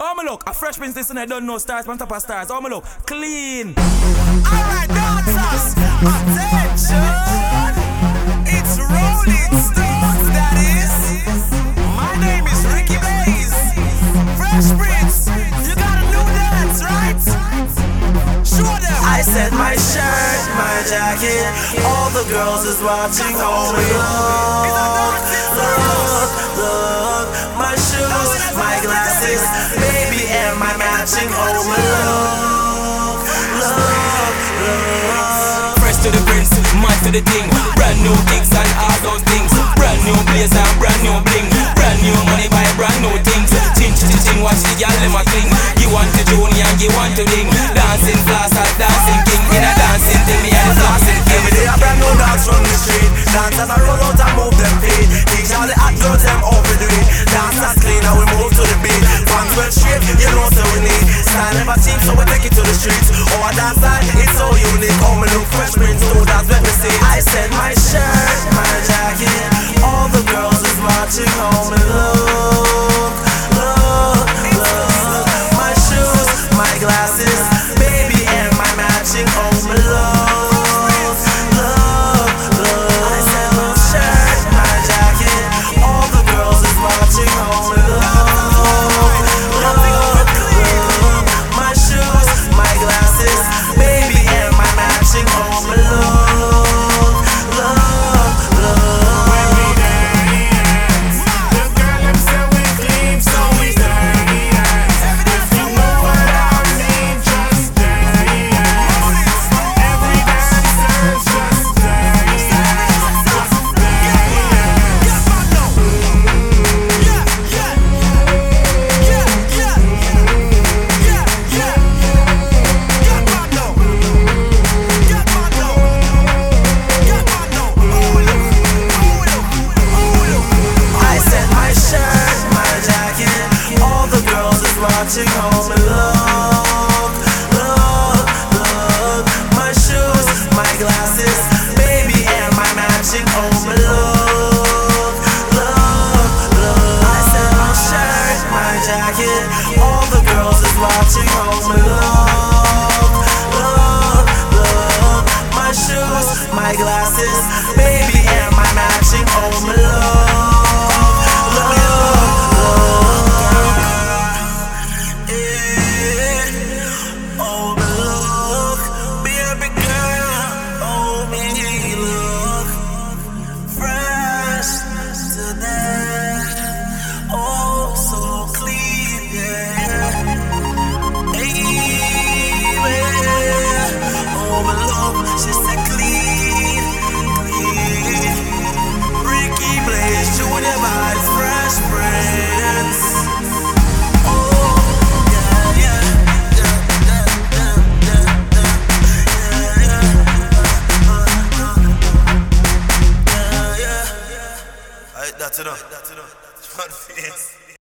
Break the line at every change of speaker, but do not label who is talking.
Oh my look, a Fresh Prince this and I don't know stars on top of stars. Oh my look, clean.
Alright, dancers, attention. It's Rolling Stones, that is. My name is Ricky Blaze. Fresh Prince, you gotta know that, right? Show them. I said my shirt, my jacket, all the girls is watching. Oh look, my shoes, my glasses, baby, and my matching. Oh look.
Fresh to the prince, mad to the thing. Brand new kicks and all those things. Brand new blazer, brand new bling. Brand new money buy brand new things. Ching, watch the gal them a cling. You want to junior, you want to ding. Dancing class, dancing king. In a dancing thing, me and dancing king.
Every day a brand new dance from the street. Dancers a roll out and move them feet. Teach all the hot girls them overdo it. Dancers clean and we move to the beat. 112 straight, you know so we need. Style never cheap, so we take it to the streets. Oh, a dance style, it's so unique. Oh, me look Fresh Prince, so that's let me see. I said my shirt, my jacket, all the girls is watching. Oh, me look. My shoes, my glasses, baby, and my matching. Oh, me love. I said my shirt, my jacket, all the girls is watching. Oh, me love. My shoes, my glasses, baby, and my matching. Oh, me love.
When we dance, the girl them say we clean, so we dance. If you know what I mean, just dance. Every dancer just dance.
I said my shirt, my jacket, all the girls is watching. Oh, me look. My shoes, my glasses, baby, and my matching. Oh, me look. I said my shirt, my jacket, all the girls is watching. Oh, me look. My shoes, my glasses, baby, and my matching. Oh, me love. Oh, me look, baby girl. Oh, me look fresh today. Oh, so clean, yeah. Baby, oh, me look, she's so clean. Ricky Blaze, Junior by Fresh Prince. That's enough.